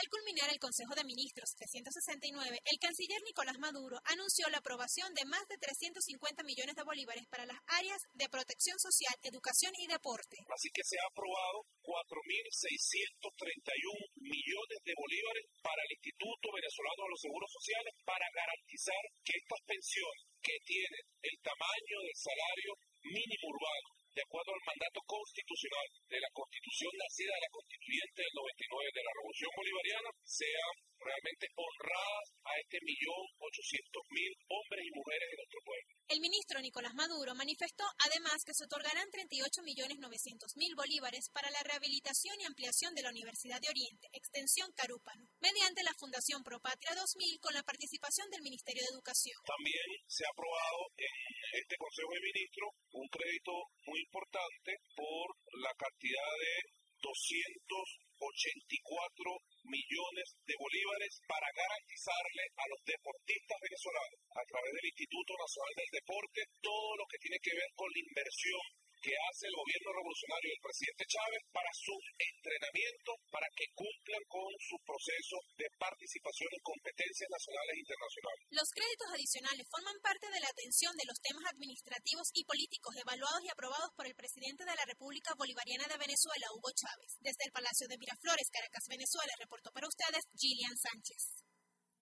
Al culminar el Consejo de Ministros 369, el canciller Nicolás Maduro anunció la aprobación de más de 350 millones de bolívares para las áreas de protección social, educación y deporte. Así que se ha aprobado 4.631 millones de bolívares para el Instituto Venezolano de los Seguros Sociales para garantizar que estas pensiones que tienen el tamaño del salario mínimo urbano, de acuerdo al mandato constitucional de la Constitución nacida de la Constituyente del 99 de la Revolución Bolivariana, sean realmente honradas a este 1.800.000 hombres y mujeres de nuestro pueblo. El ministro Nicolás Maduro manifestó además que se otorgarán 38.900.000 bolívares para la rehabilitación y ampliación de la Universidad de Oriente, extensión Carúpano, mediante la Fundación Propatria 2000 con la participación del Ministerio de Educación. También se ha aprobado en este Consejo de Ministros un crédito muy importante por la cantidad de 284 millones de bolívares para garantizarle a los deportistas venezolanos, a través del Instituto Nacional del Deporte, todo lo que tiene que ver con la inversión que hace el gobierno revolucionario del presidente Chávez para su entrenamiento, para que cumplan con su proceso de participación en competencias nacionales e internacionales. Los créditos adicionales forman parte de la atención de los temas administrativos y políticos evaluados y aprobados por el presidente de la República Bolivariana de Venezuela, Hugo Chávez. Desde el Palacio de Miraflores, Caracas, Venezuela, reportó para ustedes Gillian Sánchez.